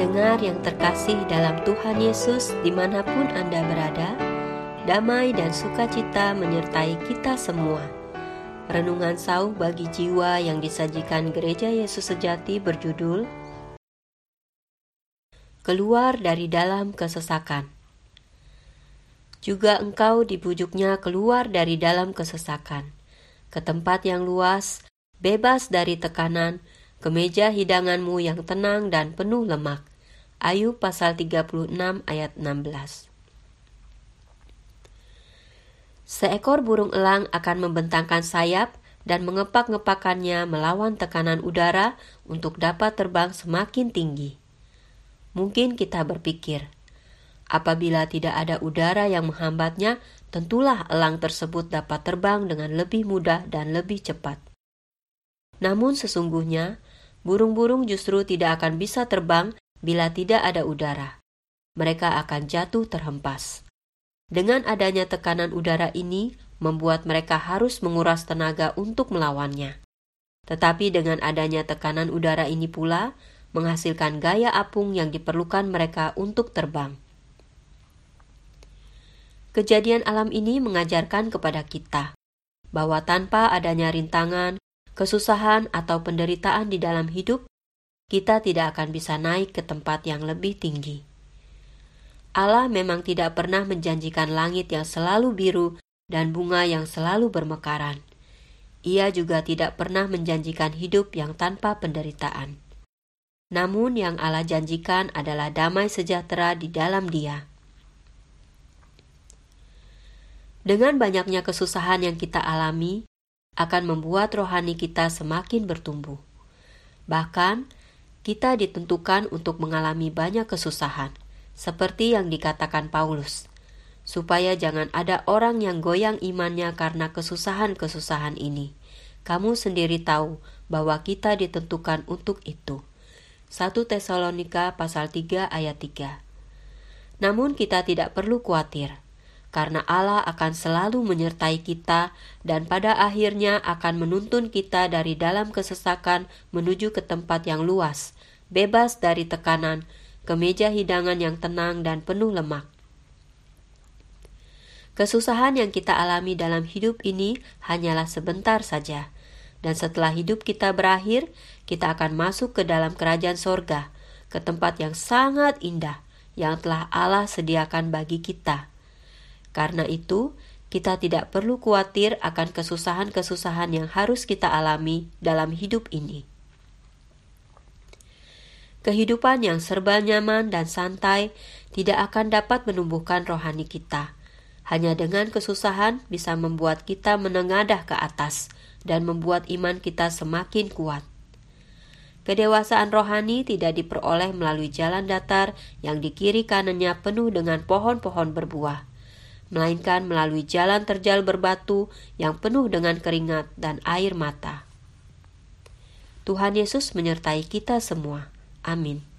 Pendengar yang terkasih dalam Tuhan Yesus dimanapun Anda berada, damai dan sukacita menyertai kita semua. Renungan sauh bagi jiwa yang disajikan Gereja Yesus Sejati berjudul Keluar dari dalam kesesakan. Juga engkau dibujuknya keluar dari dalam kesesakan, ke tempat yang luas, bebas dari tekanan, ke meja hidanganmu yang tenang dan penuh lemak. Ayub pasal 36 ayat 16. Seekor burung elang akan membentangkan sayap dan mengepak-ngepakkannya melawan tekanan udara untuk dapat terbang semakin tinggi. Mungkin kita berpikir, apabila tidak ada udara yang menghambatnya, tentulah elang tersebut dapat terbang dengan lebih mudah dan lebih cepat. Namun sesungguhnya, burung-burung justru tidak akan bisa terbang bila tidak ada udara. Mereka akan jatuh terhempas. Dengan adanya tekanan udara ini, membuat mereka harus menguras tenaga untuk melawannya. Tetapi dengan adanya tekanan udara ini pula, menghasilkan gaya apung yang diperlukan mereka untuk terbang. Kejadian alam ini mengajarkan kepada kita bahwa tanpa adanya rintangan, kesusahan atau penderitaan di dalam hidup, kita tidak akan bisa naik ke tempat yang lebih tinggi. Allah memang tidak pernah menjanjikan langit yang selalu biru dan bunga yang selalu bermekaran. Ia juga tidak pernah menjanjikan hidup yang tanpa penderitaan. Namun yang Allah janjikan adalah damai sejahtera di dalam Dia. Dengan banyaknya kesusahan yang kita alami, akan membuat rohani kita semakin bertumbuh. Bahkan, kita ditentukan untuk mengalami banyak kesusahan, seperti yang dikatakan Paulus, supaya jangan ada orang yang goyang imannya karena kesusahan-kesusahan ini. Kamu sendiri tahu bahwa kita ditentukan untuk itu. 1 Tesalonika pasal 3 ayat 3. Namun kita tidak perlu khawatir, karena Allah akan selalu menyertai kita dan pada akhirnya akan menuntun kita dari dalam kesesakan menuju ke tempat yang luas, bebas dari tekanan, ke meja hidangan yang tenang dan penuh lemak. Kesusahan yang kita alami dalam hidup ini hanyalah sebentar saja, dan setelah hidup kita berakhir, kita akan masuk ke dalam kerajaan sorga, ke tempat yang sangat indah yang telah Allah sediakan bagi kita. Karena itu, kita tidak perlu khawatir akan kesusahan-kesusahan yang harus kita alami dalam hidup ini. Kehidupan yang serba nyaman dan santai tidak akan dapat menumbuhkan rohani kita. Hanya dengan kesusahan bisa membuat kita menengadah ke atas dan membuat iman kita semakin kuat. Kedewasaan rohani tidak diperoleh melalui jalan datar yang di kiri kanannya penuh dengan pohon-pohon berbuah, melainkan melalui jalan terjal berbatu yang penuh dengan keringat dan air mata. Tuhan Yesus menyertai kita semua. Amin.